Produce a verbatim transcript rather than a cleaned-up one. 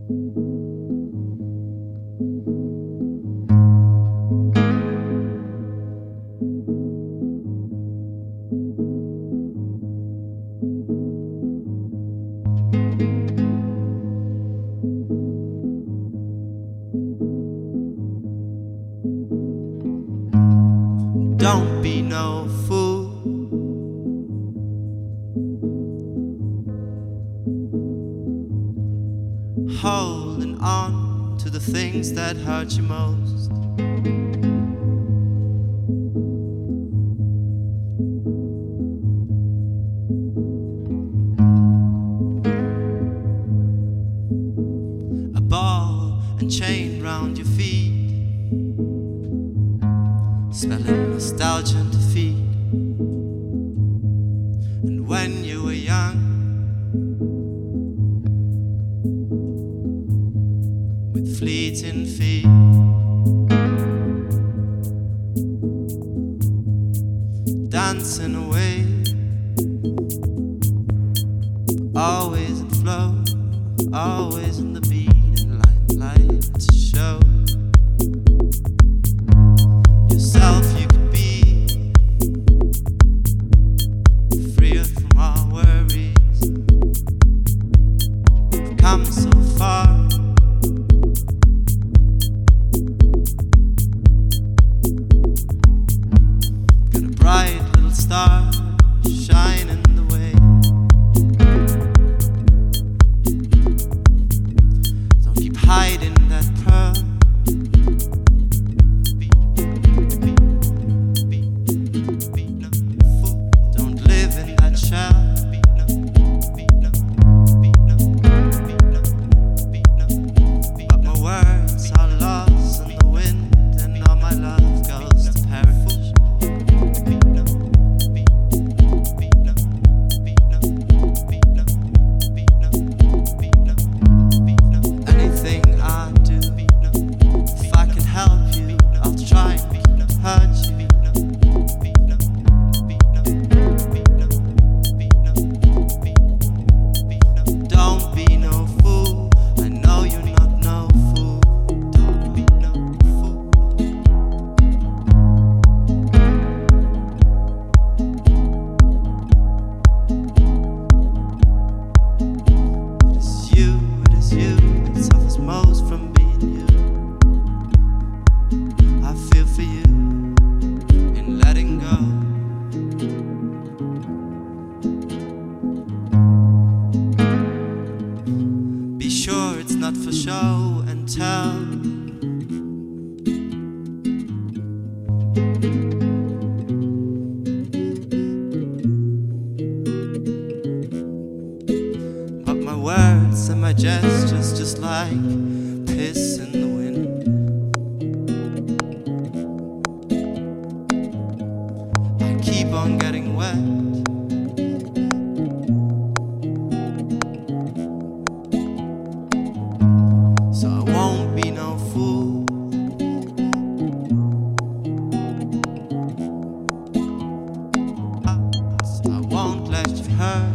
Don't be no fool. Holding on to the things that hurt you most. A ball and chain round your feet, smelling nostalgia and defeat. And when you were young, with fleeting feet, dancing away, always in flow, always in the beat, and limelight to show yourself you could be, freer from all worries. We've come so far, got a bright little star shining the way. Don't keep hiding that pearl. Not for show and tell. But my words and my gestures just like piss in the wind. I keep on getting wet. So I won't be no fool. So I won't let you hurt.